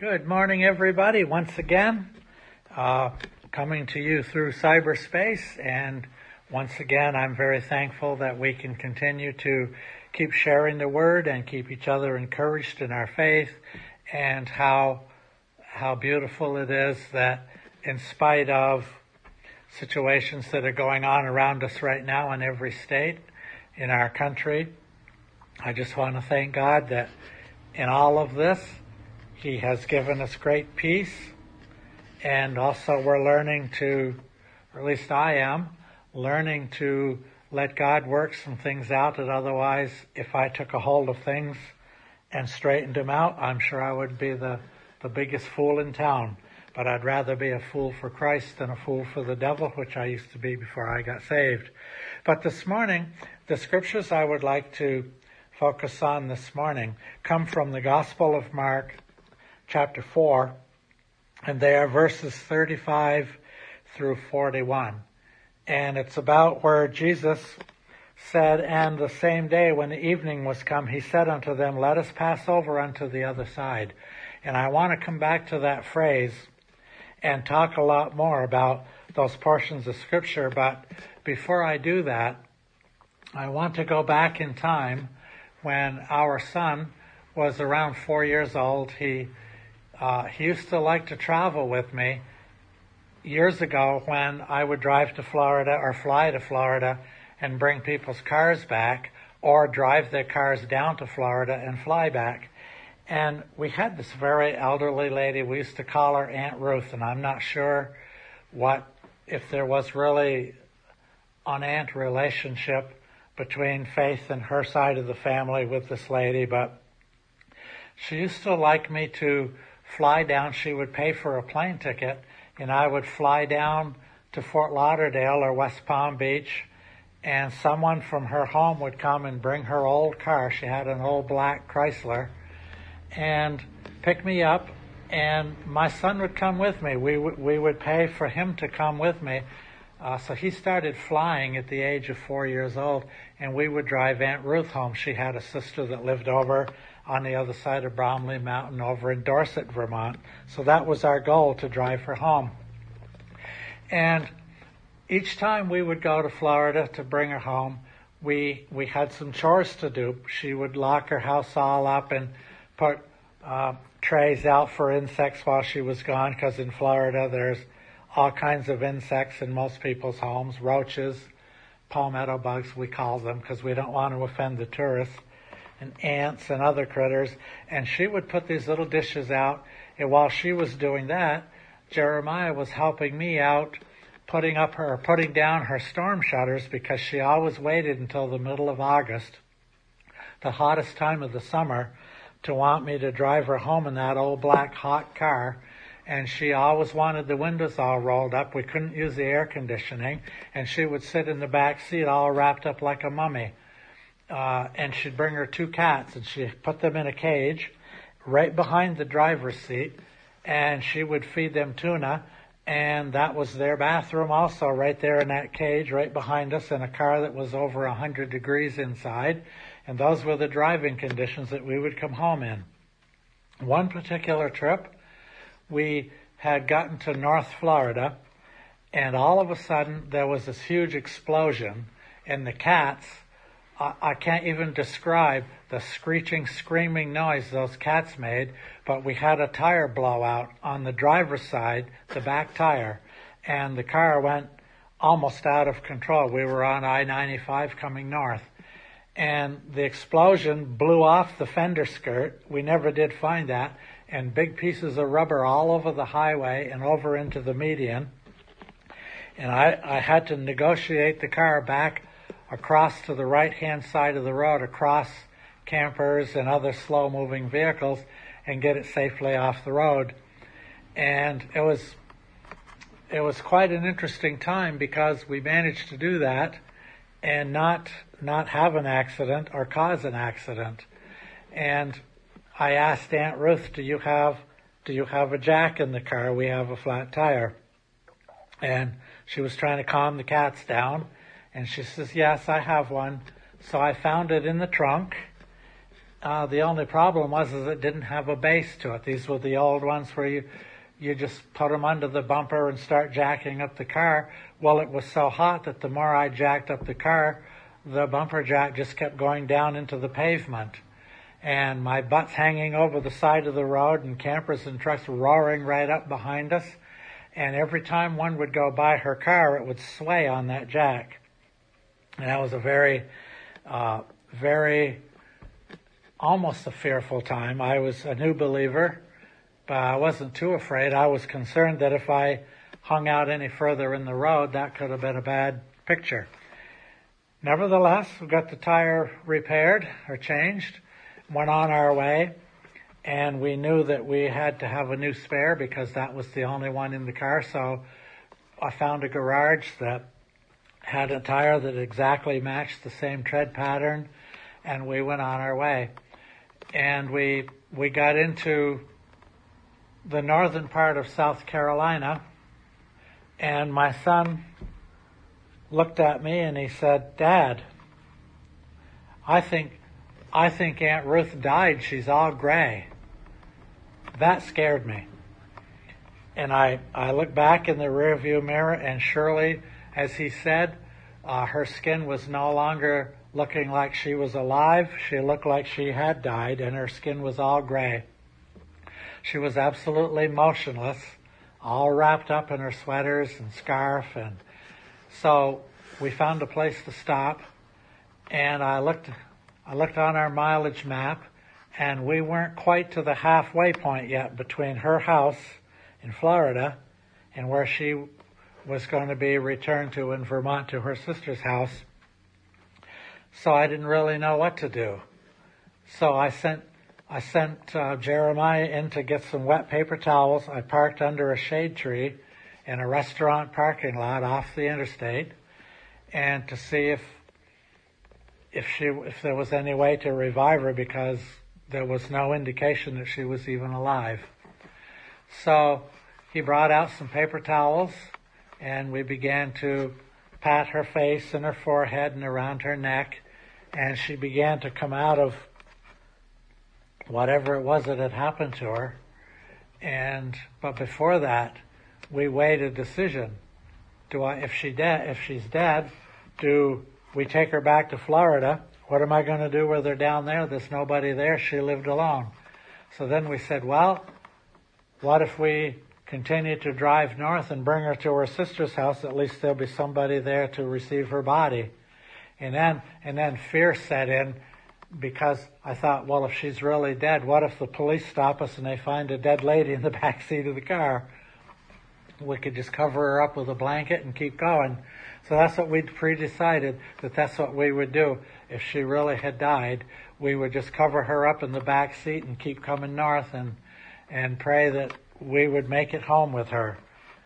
Good morning, everybody, once again. Coming to you through cyberspace, and once again, I'm very thankful that we can continue to keep sharing the Word and keep each other encouraged in our faith, and how beautiful it is that in spite of situations that are going on around us right now in every state in our country, I just want to thank God that in all of this, He has given us great peace, and also we're learning to, or at least I am, learning to let God work some things out that otherwise, if I took a hold of things and straightened them out, I'm sure I would be the biggest fool in town. But I'd rather be a fool for Christ than a fool for the devil, which I used to be before I got saved. But this morning, the scriptures I would like to focus on this morning come from the Gospel of Mark, chapter 4, and they are verses 35 through 41. And it's about where Jesus said, "And the same day when the evening was come, he said unto them, Let us pass over unto the other side." And I want to come back to that phrase and talk a lot more about those portions of Scripture. But before I do that, I want to go back in time when our son was around 4 years old. He used to like to travel with me years ago when I would drive to Florida or fly to Florida and bring people's cars back, or drive their cars down to Florida and fly back. And we had this very elderly lady. We used to call her Aunt Ruth, and I'm not sure if there was really an aunt relationship between Faith and her side of the family with this lady, but she used to like me to fly down. She would pay for a plane ticket, and I would fly down to Fort Lauderdale or West Palm Beach, and someone from her home would come and bring her old car. She had an old black Chrysler, and pick me up, and my son would come with me. We would pay for him to come with me. So he started flying at the age of 4 years old, and we would drive Aunt Ruth home. She had a sister that lived over on the other side of Bromley Mountain over in Dorset, Vermont. So that was our goal, to drive her home. And each time we would go to Florida to bring her home, we had some chores to do. She would lock her house all up and put trays out for insects while she was gone, because in Florida there's all kinds of insects in most people's homes, roaches, palmetto bugs we call them, because we don't want to offend the tourists, and ants and other critters. And she would put these little dishes out, and while she was doing that, Jeremiah was helping me out putting down her storm shutters, because she always waited until the middle of August, the hottest time of the summer, to want me to drive her home in that old black hot car. And she always wanted the windows all rolled up. We couldn't use the air conditioning, and she would sit in the back seat all wrapped up like a mummy. And she'd bring her 2 cats, and she put them in a cage right behind the driver's seat, and she would feed them tuna, and that was their bathroom also, right there in that cage right behind us, in a car that was over 100 degrees inside. And those were the driving conditions that we would come home in. One particular trip, we had gotten to North Florida, and all of a sudden there was this huge explosion, and the cats, I can't even describe the screeching, screaming noise those cats made, but we had a tire blowout on the driver's side, the back tire, and the car went almost out of control. We were on I-95 coming north, and the explosion blew off the fender skirt. We never did find that, and big pieces of rubber all over the highway and over into the median. And I had to negotiate the car back across to the right-hand side of the road, across campers and other slow-moving vehicles, and get it safely off the road. And it was quite an interesting time, because we managed to do that and not have an accident or cause an accident. And I asked Aunt Ruth, do you have a jack in the car? We have a flat tire. And she was trying to calm the cats down, and she says, yes, I have one. So I found it in the trunk, The only problem was is it didn't have a base to it. These were the old ones where you just put them under the bumper and start jacking up the car. Well, it was so hot that the more I jacked up the car, the bumper jack just kept going down into the pavement. And my butt's hanging over the side of the road and campers and trucks roaring right up behind us. And every time one would go by her car, it would sway on that jack. And that was a very, almost a fearful time. I was a new believer, but I wasn't too afraid. I was concerned that if I hung out any further in the road, that could have been a bad picture. Nevertheless, we got the tire repaired or changed, went on our way, and we knew that we had to have a new spare because that was the only one in the car. So I found a garage that had a tire that exactly matched the same tread pattern, and we went on our way. And we got into the northern part of South Carolina, and my son looked at me and he said, "Dad, I think Aunt Ruth died. She's all gray." That scared me. And I looked back in the rearview mirror, and surely, as he said, her skin was no longer looking like she was alive. She looked like she had died, and her skin was all gray. She was absolutely motionless, all wrapped up in her sweaters and scarf. And so we found a place to stop, and I looked on our mileage map, and we weren't quite to the halfway point yet between her house in Florida and where she was going to be returned to in Vermont to her sister's house. So I didn't really know what to do. So I sent Jeremiah in to get some wet paper towels. I parked under a shade tree in a restaurant parking lot off the interstate, and to see if there was any way to revive her, because there was no indication that she was even alive. So he brought out some paper towels, and we began to pat her face and her forehead and around her neck, and she began to come out of whatever it was that had happened to her. But before that, we weighed a decision. If she's dead, do we take her back to Florida? What am I going to do with her down there? There's nobody there. She lived alone. So then we said, well, what if we continue to drive north and bring her to her sister's house? At least there'll be somebody there to receive her body. And then fear set in, because I thought, well, if she's really dead, what if the police stop us and they find a dead lady in the back seat of the car? We could just cover her up with a blanket and keep going. So that's what we'd pre-decided, that's what we would do. If she really had died, we would just cover her up in the back seat and keep coming north and pray that we would make it home with her.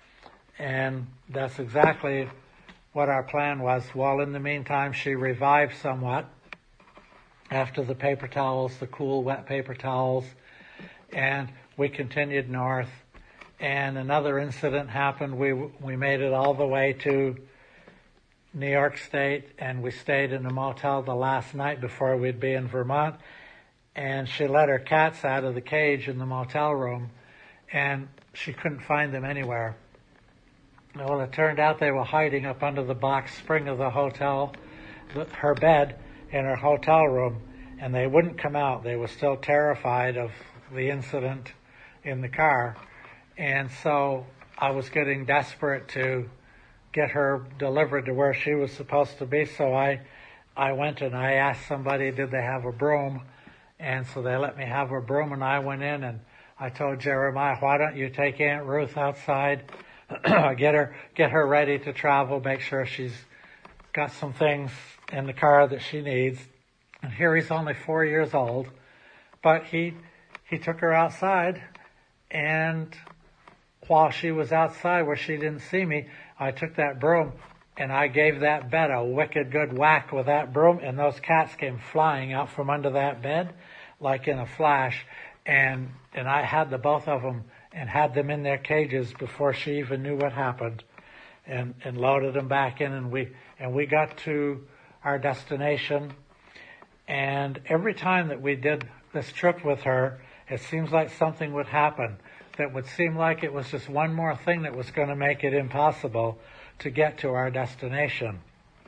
And that's exactly what our plan was. Well, in the meantime, she revived somewhat after the paper towels, the cool, wet paper towels, and we continued north. And another incident happened. We made it all the way to New York State, and we stayed in a motel the last night before we'd be in Vermont. And she let her cats out of the cage in the motel room, and she couldn't find them anywhere. Well, it turned out they were hiding up under the box spring of the hotel, her bed in her hotel room, and they wouldn't come out. They were still terrified of the incident in the car. And so I was getting desperate to get her delivered to where she was supposed to be. So I went and I asked somebody, did they have a broom? And so they let me have a broom, and I went in and I told Jeremiah, why don't you take Aunt Ruth outside, get her ready to travel, make sure she's got some things in the car that she needs. And here he's only 4 years old, but he took her outside, and while she was outside where she didn't see me, I took that broom and I gave that bed a wicked good whack with that broom, and those cats came flying out from under that bed like in a flash. And I had the both of them and had them in their cages before she even knew what happened, and loaded them back in, and we got to our destination. And every time that we did this trip with her, it seems like something would happen that would seem like it was just one more thing that was going to make it impossible to get to our destination.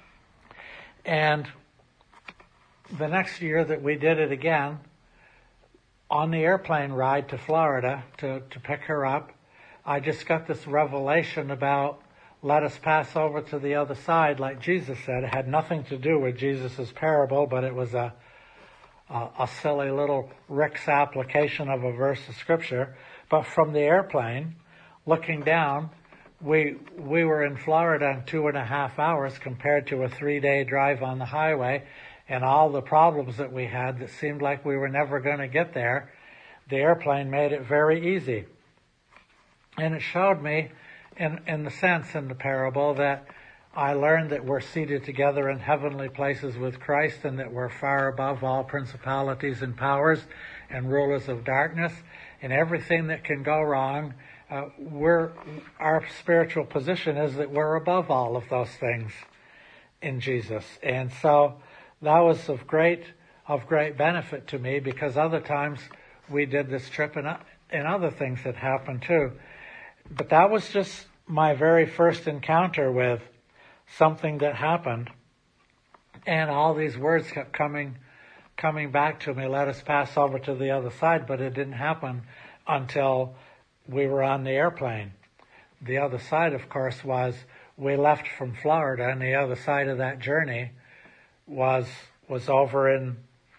And the next year that we did it again, on the airplane ride to Florida to pick her up, I just got this revelation about let us pass over to the other side, like Jesus said. It had nothing to do with Jesus' parable, but it was a silly little Rick's application of a verse of Scripture. But from the airplane, looking down, we were in Florida in 2.5 hours compared to a 3-day drive on the highway, and all the problems that we had that seemed like we were never going to get there, the airplane made it very easy. And it showed me, in the sense in the parable, that I learned that we're seated together in heavenly places with Christ and that we're far above all principalities and powers and rulers of darkness and everything that can go wrong. Our spiritual position is that we're above all of those things in Jesus. And so that was of great benefit to me, because other times we did this trip and other things had happened too. But that was just my very first encounter with something that happened. And all these words kept coming back to me, let us pass over to the other side, but it didn't happen until we were on the airplane. The other side, of course, was we left from Florida, and the other side of that journey was over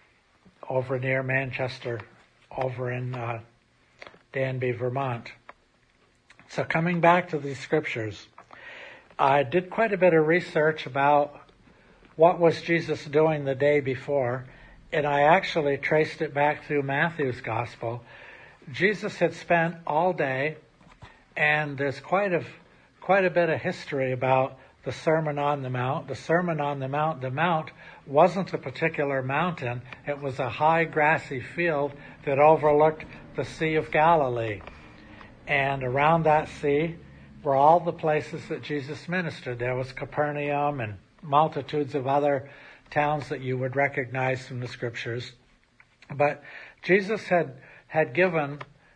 near Manchester, over in Danby, Vermont. So coming back to these scriptures, I did quite a bit of research about what was Jesus doing the day before, and I actually traced it back through Matthew's Gospel. Jesus had spent all day, and there's quite a bit of history about the Sermon on the Mount. The Sermon on the Mount wasn't a particular mountain. It was a high grassy field that overlooked the Sea of Galilee. And around that sea were all the places that Jesus ministered. There was Capernaum and multitudes of other towns that you would recognize from the scriptures. But Jesus had given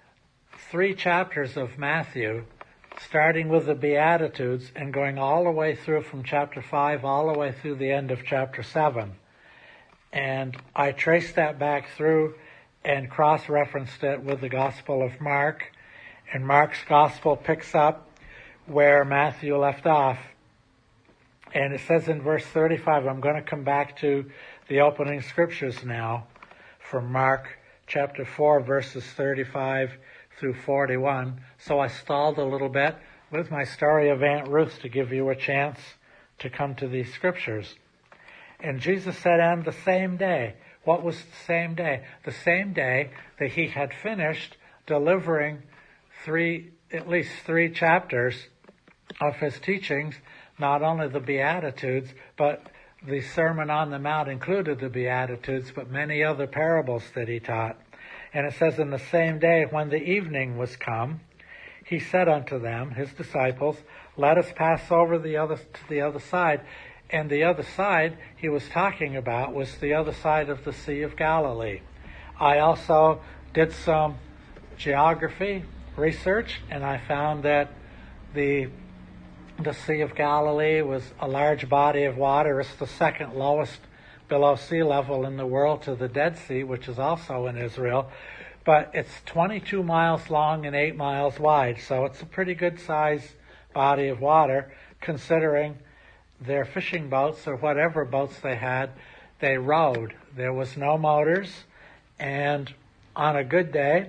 3 chapters of Matthew, starting with the Beatitudes and going all the way through from chapter 5 all the way through the end of chapter 7. And I traced that back through and cross-referenced it with the Gospel of Mark. And Mark's Gospel picks up where Matthew left off. And it says in verse 35, I'm going to come back to the opening scriptures now from Mark chapter 4, verses 35 through 41. So I stalled a little bit with my story of Aunt Ruth to give you a chance to come to these scriptures. And Jesus said, and the same day. What was the same day? The same day that he had finished delivering at least three chapters of his teachings, not only the Beatitudes, but the Sermon on the Mount included the Beatitudes, but many other parables that he taught. And it says, in the same day when the evening was come, he said unto them, his disciples, let us pass over to the other side. And the other side he was talking about was the other side of the Sea of Galilee. I also did some geography research, and I found that the Sea of Galilee was a large body of water. It's the second lowest below sea level in the world to the Dead Sea, which is also in Israel. But it's 22 miles long and 8 miles wide, so it's a pretty good size body of water, considering their fishing boats or whatever boats they had, they rowed. There was no motors, and on a good day,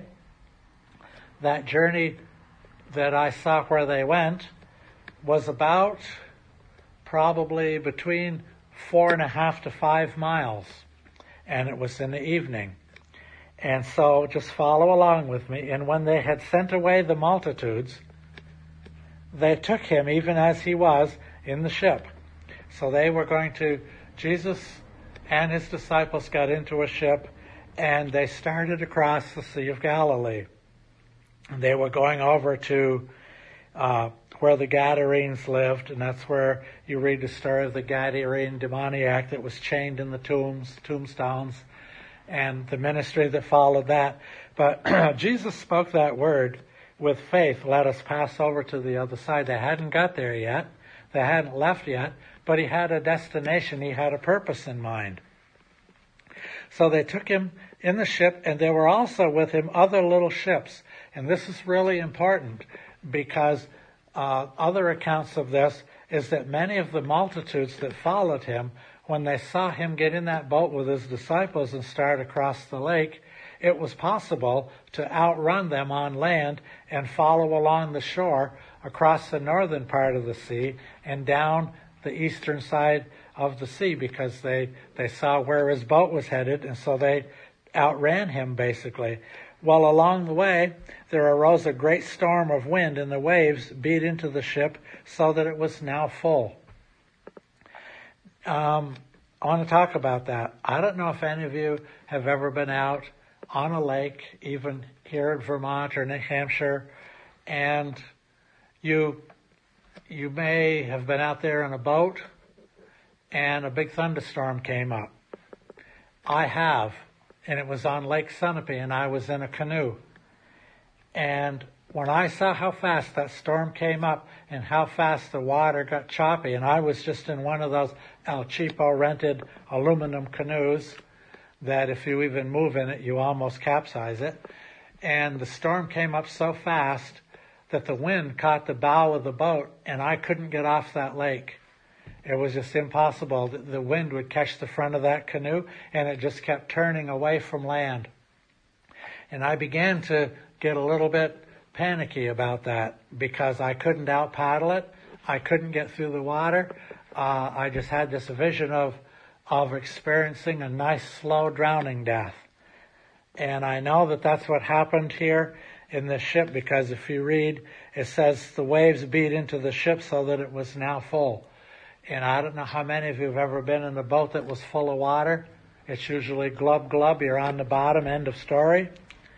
that journey that I saw where they went was about probably between 4.5 to 5 miles, and it was in the evening. And so just follow along with me. And when they had sent away the multitudes, they took him even as he was in the ship. So Jesus and his disciples got into a ship, and they started across the Sea of Galilee. And they were going over to where the Gadarenes lived, and that's where you read the story of the Gadarene demoniac that was chained in the tombstones, and the ministry that followed that. But Jesus spoke that word with faith, let us pass over to the other side. They hadn't got there yet. They hadn't left yet, but he had a destination. He had a purpose in mind. So they took him in the ship, and there were also with him other little ships. And this is really important because other accounts of this is that many of the multitudes that followed him, when they saw him get in that boat with his disciples and start across the lake, it was possible to outrun them on land and follow along the shore across the northern part of the sea and down the eastern side of the sea, because they saw where his boat was headed, and so they outran him basically. Well, along the way, there arose a great storm of wind, and the waves beat into the ship so that it was now full. I want to talk about that. I don't know if any of you have ever been out on a lake, even here in Vermont or New Hampshire, and you may have been out there in a boat and a big thunderstorm came up. I have, and it was on Lake Sunapee, and I was in a canoe. And when I saw how fast that storm came up and how fast the water got choppy, and I was just in one of those El Cheapo rented aluminum canoes that if you even move in it, you almost capsize it. And the storm came up so fast that the wind caught the bow of the boat, and I couldn't get off that lake. It was just impossible. The wind would catch the front of that canoe, and it just kept turning away from land. And I began to get a little bit panicky about that because I couldn't out paddle it. I couldn't get through the water. I just had this vision of experiencing a nice slow drowning death. And I know that that's what happened here in this ship, because if you read, it says the waves beat into the ship so that it was now full. And I don't know how many of you have ever been in a boat that was full of water. It's usually glub glub, you're on the bottom, end of story.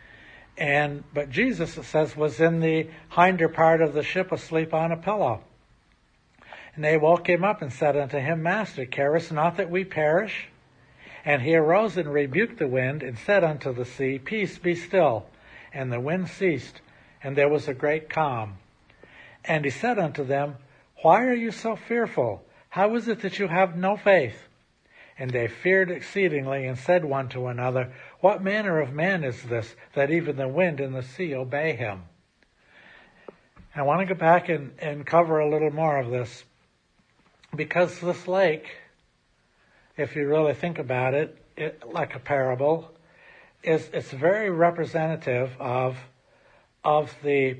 But Jesus, it says, was in the hinder part of the ship asleep on a pillow. And they woke him up and said unto him, Master, carest not that we perish? And he arose and rebuked the wind and said unto the sea, Peace, be still. And the wind ceased, and there was a great calm. And he said unto them, Why are you so fearful? How is it that you have no faith? And they feared exceedingly and said one to another, What manner of man is this, that even the wind and the sea obey him? I want to go back and cover a little more of this, because this lake, if you really think about it, like a parable, it's very representative of the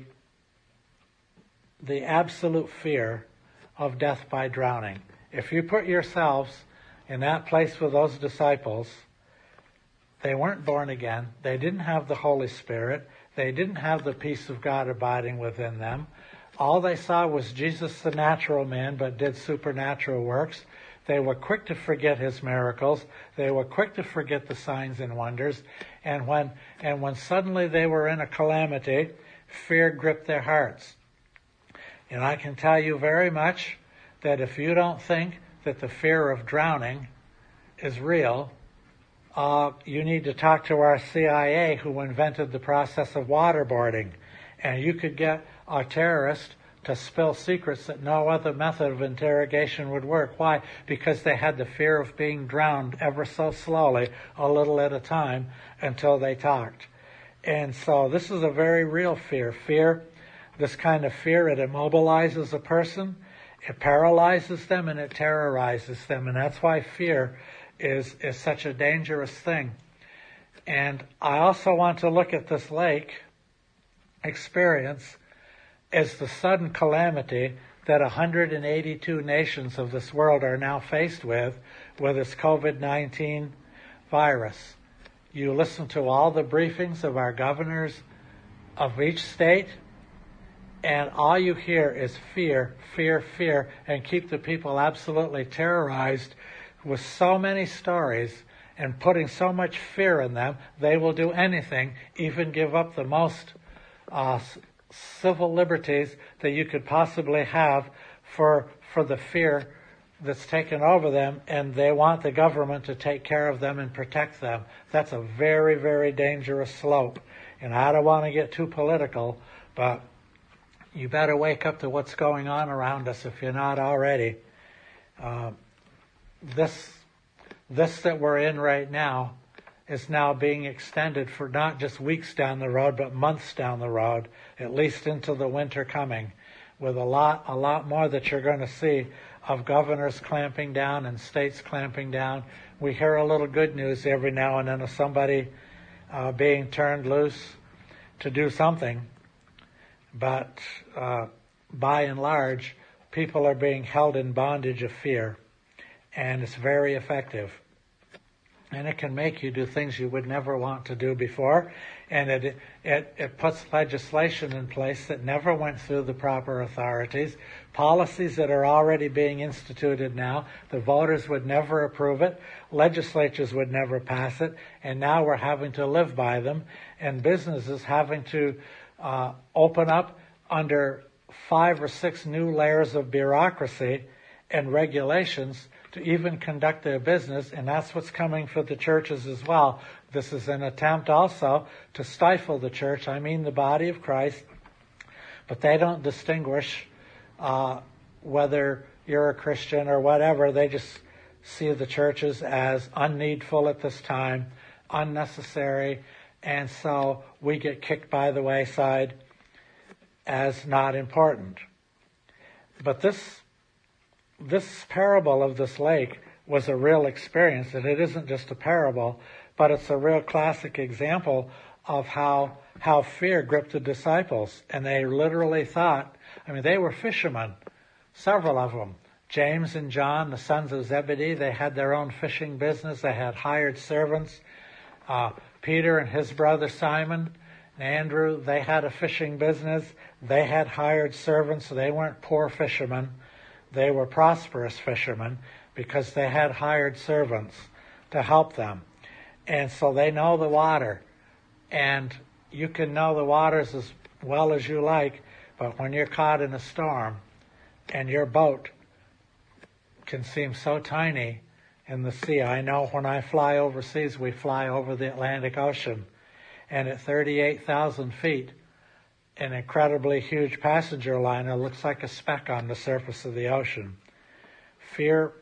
absolute fear of death by drowning. If you put yourselves in that place with those disciples, they weren't born again. They didn't have the Holy Spirit. They didn't have the peace of God abiding within them. All they saw was Jesus, the natural man, but did supernatural works. They were quick to forget his miracles. They were quick to forget the signs and wonders. And when suddenly they were in a calamity, fear gripped their hearts. And I can tell you very much that if you don't think that the fear of drowning is real, you need to talk to our CIA, who invented the process of waterboarding. And you could get a terrorist to spill secrets that no other method of interrogation would work. Why? Because they had the fear of being drowned ever so slowly, a little at a time, until they talked. And so this is a very real fear. This kind of fear, it immobilizes a person, it paralyzes them, and it terrorizes them. And that's why fear is such a dangerous thing. And I also want to look at this lake experience as the sudden calamity that 182 nations of this world are now faced with this COVID-19 virus. You listen to all the briefings of our governors of each state, and all you hear is fear, fear, fear, and keep the people absolutely terrorized with so many stories and putting so much fear in them, they will do anything, even give up the most civil liberties that you could possibly have for the fear that's taken over them, and they want the government to take care of them and protect them. That's a very, very dangerous slope. And I don't want to get too political, but you better wake up to what's going on around us if you're not already. This that we're in right now is now being extended for not just weeks down the road, but months down the road, at least into the winter coming, with a lot more that you're going to see of governors clamping down and states clamping down. We hear a little good news every now and then of somebody being turned loose to do something, but by and large, people are being held in bondage of fear, and it's very effective. And it can make you do things you would never want to do before, and it puts legislation in place that never went through the proper authorities, policies that are already being instituted now. The voters would never approve it, legislatures would never pass it, and now we're having to live by them, and businesses having to open up under 5 or 6 new layers of bureaucracy and regulations to even conduct their business, and that's what's coming for the churches as well. This is an attempt also to stifle the church, I mean the body of Christ, but they don't distinguish whether you're a Christian or whatever. They just see the churches as unneedful at this time, unnecessary, and so we get kicked by the wayside as not important. But this parable of this lake was a real experience, and it isn't just a parable, but it's a real classic example of how fear gripped the disciples. And they literally thought, they were fishermen, several of them. James and John, the sons of Zebedee, they had their own fishing business. They had hired servants. Peter and his brother Simon and Andrew, they had a fishing business. They had hired servants, so they weren't poor fishermen. They were prosperous fishermen because they had hired servants to help them. And so they know the water. And you can know the waters as well as you like, but when you're caught in a storm and your boat can seem so tiny in the sea. I know when I fly overseas, we fly over the Atlantic Ocean. And at 38,000 feet, an incredibly huge passenger liner looks like a speck on the surface of the ocean. Fear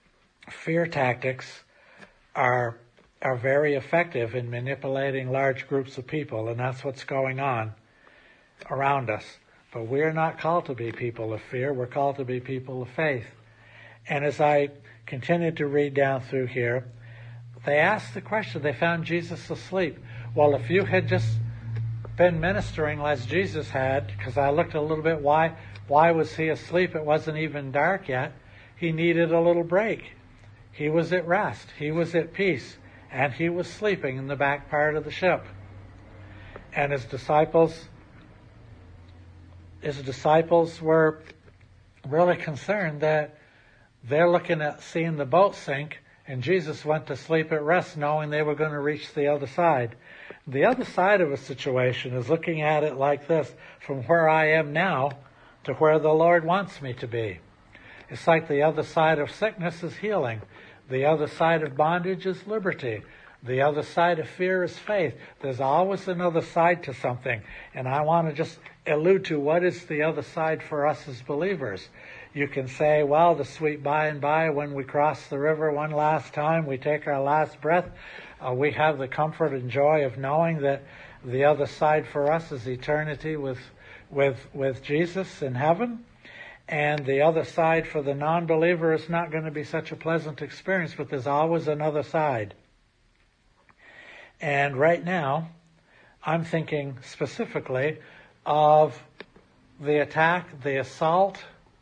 tactics are very effective in manipulating large groups of people, and that's what's going on around us. But we're not called to be people of fear. We're called to be people of faith. And as I continued to read down through here, they asked the question, they found Jesus asleep. Well, if you had just been ministering as Jesus had, because I looked a little bit, why was he asleep? It wasn't even dark yet. He needed a little break. He was at rest. He was at peace. And he was sleeping in the back part of the ship. And his disciples were really concerned that they're looking at seeing the boat sink, and Jesus went to sleep at rest knowing they were going to reach the other side. The other side of a situation is looking at it like this, from where I am now to where the Lord wants me to be. It's like the other side of sickness is healing. The other side of bondage is liberty. The other side of fear is faith. There's always another side to something. And I want to just allude to what is the other side for us as believers. You can say, well, the sweet by and by when we cross the river one last time, we take our last breath, we have the comfort and joy of knowing that the other side for us is eternity with Jesus in heaven. And the other side for the non-believer is not going to be such a pleasant experience, but there's always another side. And right now, I'm thinking specifically of the attack, the assault.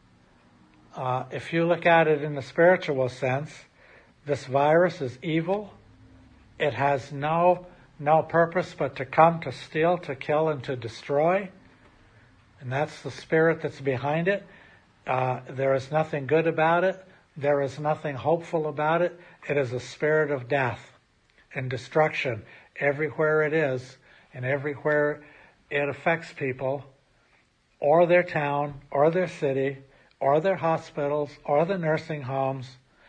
If you look at it in the spiritual sense, this virus is evil. It has no purpose but to come to steal, to kill, and to destroy. And that's the spirit that's behind it. There is nothing good about it. There is nothing hopeful about it. It is a spirit of death and destruction everywhere it is, and everywhere it affects people. or their town or their city or their hospitals or the nursing homes.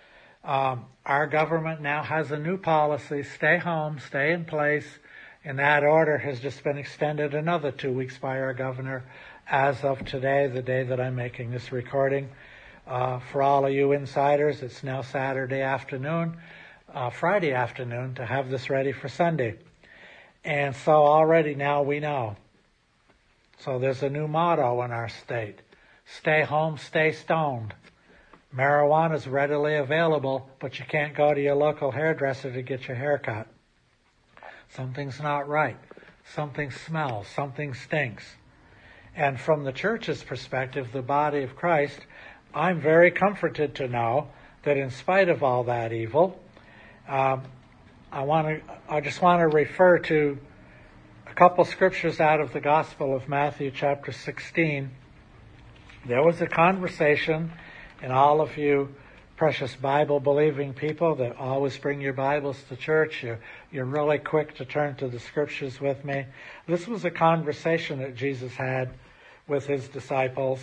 Our government now has a new policy: stay home, stay in place, and that order has just been extended another 2 weeks by our governor as of today, the day that I'm making this recording. For all of you insiders, it's now Saturday afternoon, Friday afternoon, to have this ready for Sunday. And so already now we know. So there's a new motto in our state: stay home, stay stoned. Marijuana is readily available, but you can't go to your local hairdresser to get your hair cut. Something's not right. Something smells. Something stinks. And from the church's perspective, the body of Christ, I'm very comforted to know that in spite of all that evil, I just want to refer to a couple scriptures out of the Gospel of Matthew chapter 16. There was a conversation, and all of you precious Bible-believing people that always bring your Bibles to church, you're really quick to turn to the scriptures with me. This was a conversation that Jesus had with his disciples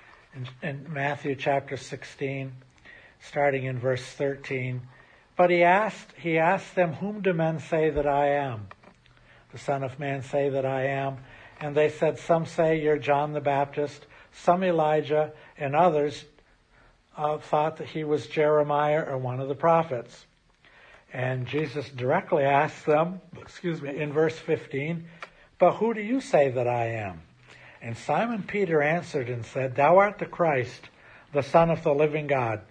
in Matthew chapter 16, starting in verse 13. But he asked them, "Whom do men say that I am? The Son of Man say that I am?" And they said, "Some say you're John the Baptist, some Elijah, and others thought that he was Jeremiah or one of the prophets." And Jesus directly asked them, in verse 15, "But who do you say that I am?" And Simon Peter answered and said, "Thou art the Christ, the Son of the living God."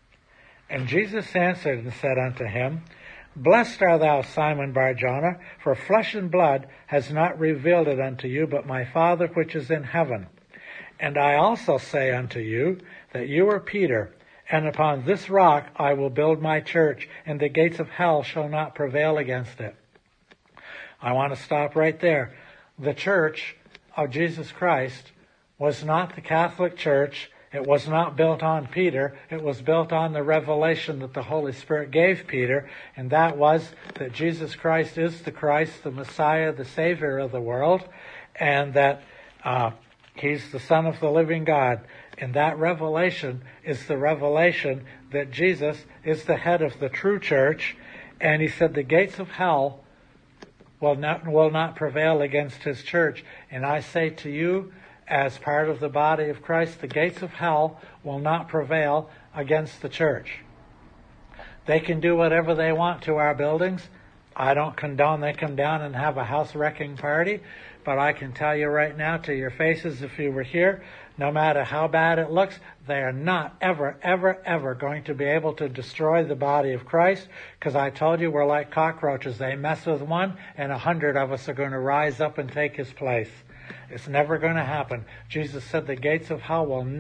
And Jesus answered and said unto him, "Blessed art thou, Simon Bar-Jonah, for flesh and blood has not revealed it unto you, but my Father which is in heaven. And I also say unto you that you are Peter, and upon this rock I will build my church, and the gates of hell shall not prevail against it." I want to stop right there. The church of Jesus Christ was not the Catholic Church. It was not built on Peter. It was built on the revelation that the Holy Spirit gave Peter, and that was that Jesus Christ is the Christ, the Messiah, the Savior of the world, and that He's the Son of the living God. And that revelation is the revelation that Jesus is the head of the true church, and he said the gates of hell will not prevail against his church. And I say to you, as part of the body of Christ, the gates of hell will not prevail against the church. They can do whatever they want to our buildings. I don't condone they come down and have a house-wrecking party, but I can tell you right now to your faces, if you were here, no matter how bad it looks, they are not ever, ever, ever going to be able to destroy the body of Christ, because I told you we're like cockroaches. They mess with one, and 100 of us are going to rise up and take his place. It's never going to happen. Jesus said the gates of hell will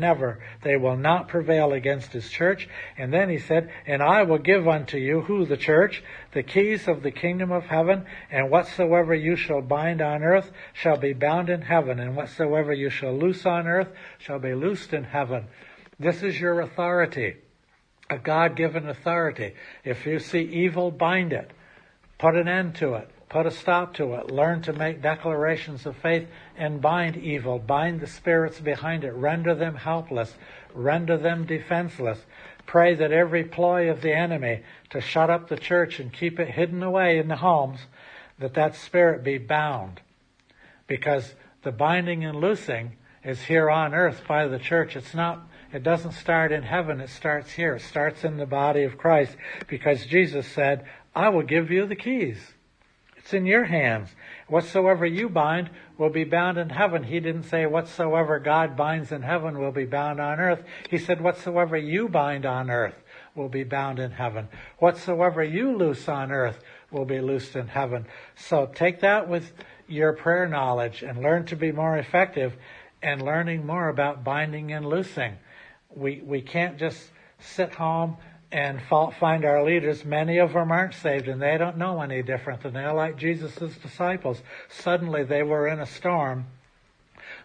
not prevail against his church. And then he said, "And I will give unto you," who? The church, "the keys of the kingdom of heaven, and whatsoever you shall bind on earth shall be bound in heaven, and whatsoever you shall loose on earth shall be loosed in heaven." This is your authority, a God-given authority. If you see evil, bind it. Put an end to it. Put a stop to it. Learn to make declarations of faith and bind evil. Bind the spirits behind it. Render them helpless. Render them defenseless. Pray that every ploy of the enemy to shut up the church and keep it hidden away in the homes, that spirit be bound. Because the binding and loosing is here on earth by the church. It doesn't start in heaven. It starts here. It starts in the body of Christ. Because Jesus said, "I will give you the keys." It's in your hands. Whatsoever you bind will be bound in heaven. He didn't say whatsoever God binds in heaven will be bound on earth. He said whatsoever you bind on earth will be bound in heaven. Whatsoever you loose on earth will be loosed in heaven. So take that with your prayer knowledge and learn to be more effective and learning more about binding and loosing. We can't just sit home and find our leaders. Many of them aren't saved, and they don't know any different than they're like Jesus' disciples. Suddenly they were in a storm.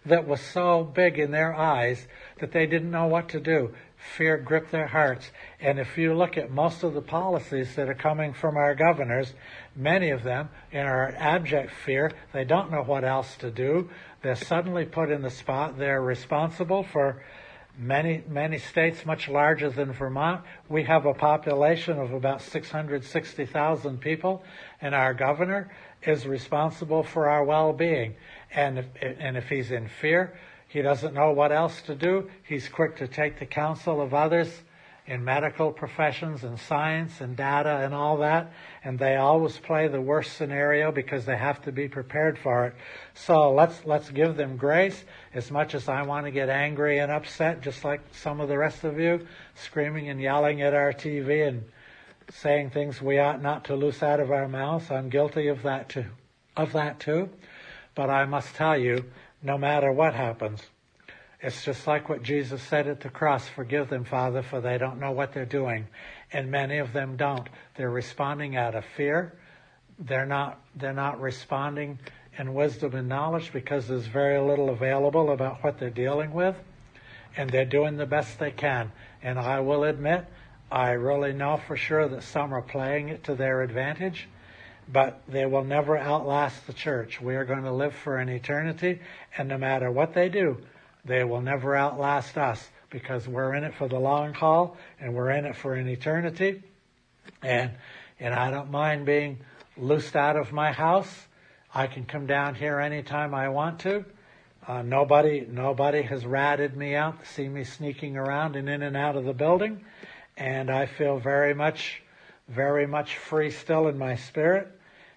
that was so big in their eyes that they didn't know what to do. Fear gripped their hearts. And if you look at most of the policies that are coming from our governors, many of them, in our abject fear, they don't know what else to do. They're suddenly put in the spot. They're responsible for many states much larger than Vermont. We have a population of about 660,000 people, and our governor is responsible for our well-being. And if he's in fear, he doesn't know what else to do. He's quick to take the counsel of others in medical professions and science and data and all that, and they always play the worst scenario because they have to be prepared for it. So let's give them grace. As much as I want to get angry and upset, just like some of the rest of you, screaming and yelling at our TV and saying things we ought not to loose out of our mouths, I'm guilty of that too. But I must tell you, no matter what happens, it's just like what Jesus said at the cross, forgive them, Father, for they don't know what they're doing. And many of them don't. They're responding out of fear. They're not responding in wisdom and knowledge because there's very little available about what they're dealing with. And they're doing the best they can. And I will admit, I really know for sure that some are playing it to their advantage, but they will never outlast the church. We are going to live for an eternity, and no matter what they do, they will never outlast us because we're in it for the long haul and we're in it for an eternity. And I don't mind being loosed out of my house. I can come down here anytime I want to. Nobody has ratted me out to see me sneaking around and in and out of the building. And I feel very much free still in my spirit.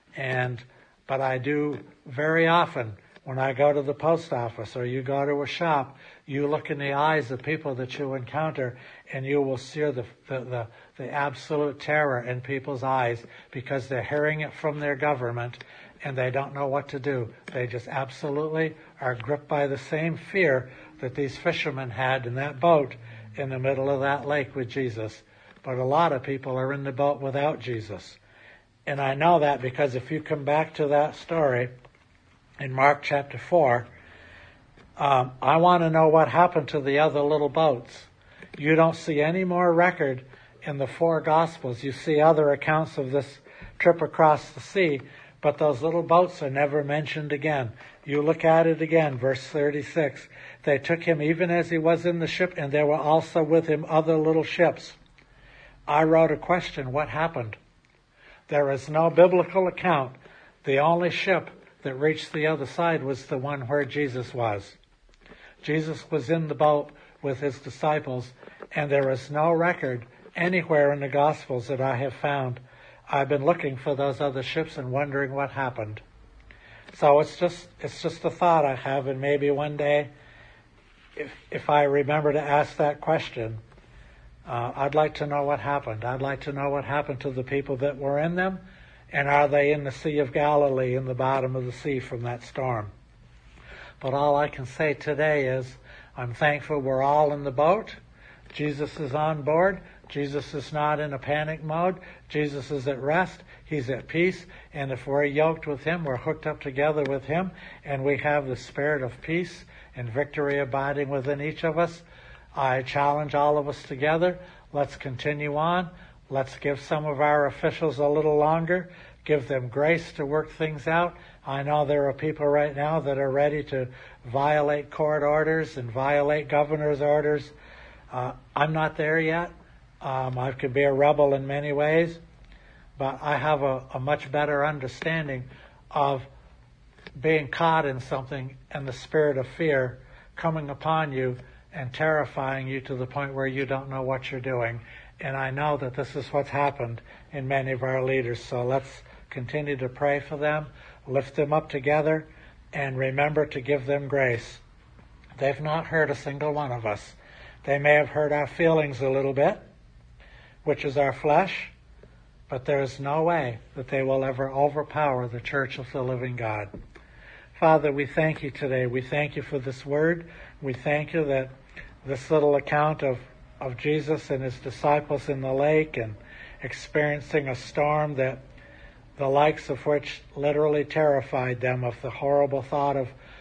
But I do very often, when I go to the post office or you go to a shop, you look in the eyes of people that you encounter and you will see the absolute terror in people's eyes because they're hearing it from their government and they don't know what to do. They just absolutely are gripped by the same fear that these fishermen had in that boat in the middle of that lake with Jesus. But a lot of people are in the boat without Jesus. And I know that because if you come back to that story in Mark chapter 4, I want to know what happened to the other little boats. You don't see any more record in the four Gospels. You see other accounts of this trip across the sea, but those little boats are never mentioned again. You look at it again, verse 36. They took him even as he was in the ship, and there were also with him other little ships. I wrote a question, what happened? There is no biblical account. The only ship that reached the other side was the one where Jesus was. Jesus was in the boat with his disciples, and there is no record anywhere in the Gospels that I have found. I've been looking for those other ships and wondering what happened. So it's just a thought I have, and maybe one day, if I remember to ask that question, I'd like to know what happened. I'd like to know what happened to the people that were in them, and are they in the Sea of Galilee, in the bottom of the sea from that storm? But all I can say today is I'm thankful we're all in the boat. Jesus is on board. Jesus is not in a panic mode. Jesus is at rest. He's at peace. And if we're yoked with him, we're hooked up together with him, and we have the spirit of peace and victory abiding within each of us, I challenge all of us together. Let's continue on. Let's give some of our officials a little longer. Give them grace to work things out. I know there are people right now that are ready to violate court orders and violate governor's orders. I'm not there yet. I could be a rebel in many ways, but I have a much better understanding of being caught in something and the spirit of fear coming upon you and terrifying you to the point where you don't know what you're doing. And I know that this is what's happened in many of our leaders. So let's continue to pray for them, lift them up together, and remember to give them grace. They've not hurt a single one of us. They may have hurt our feelings a little bit, which is our flesh, but there is no way that they will ever overpower the church of the living God. Father, we thank you today. We thank you for this word. We thank you that this little account of Jesus and his disciples in the lake and experiencing a storm that the likes of which literally terrified them, of the horrible thought of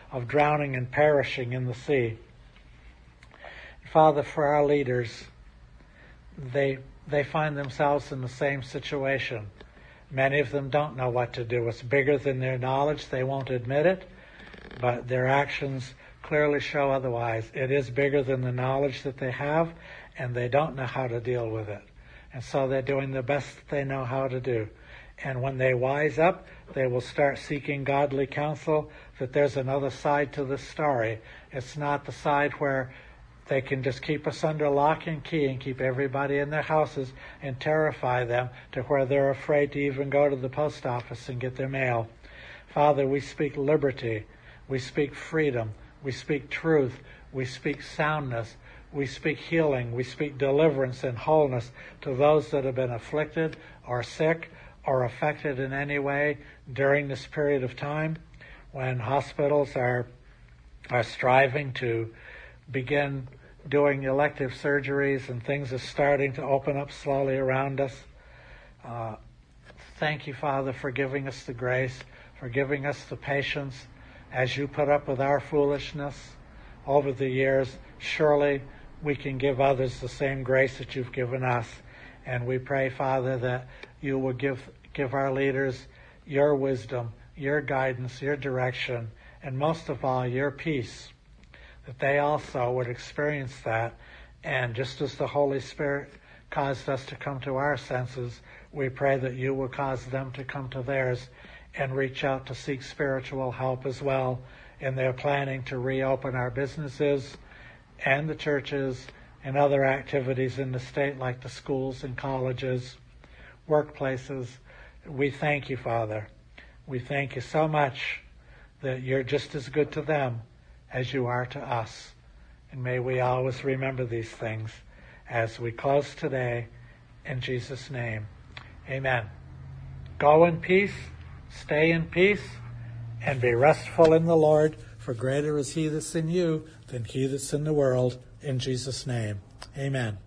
of drowning and perishing in the sea. Father, for our leaders, they find themselves in the same situation. Many of them don't know what to do. It's bigger than their knowledge. They won't admit it, but their actions clearly show otherwise. It is bigger than the knowledge that they have, and they don't know how to deal with it. And so they're doing the best that they know how to do. And when they wise up, they will start seeking godly counsel that there's another side to this story. It's not the side where they can just keep us under lock and key and keep everybody in their houses and terrify them to where they're afraid to even go to the post office and get their mail. Father, we speak liberty. We speak freedom. We speak truth. We speak soundness. We speak healing. We speak deliverance and wholeness to those that have been afflicted or sick or affected in any way during this period of time when hospitals are striving to begin doing elective surgeries and things are starting to open up slowly around us. Thank you, Father, for giving us the grace, for giving us the patience as you put up with our foolishness over the years. Surely we can give others the same grace that you've given us. And we pray, Father, that you will give our leaders your wisdom, your guidance, your direction, and most of all, your peace, that they also would experience that. And just as the Holy Spirit caused us to come to our senses, we pray that you will cause them to come to theirs and reach out to seek spiritual help as well in their planning to reopen our businesses and the churches and other activities in the state like the schools and colleges, workplaces. We thank you, Father. We thank you so much that you're just as good to them as you are to us. And may we always remember these things as we close today. In Jesus' name, amen. Go in peace, stay in peace, and be restful in the Lord, for greater is he that's in you than he that's in the world. In Jesus' name, amen.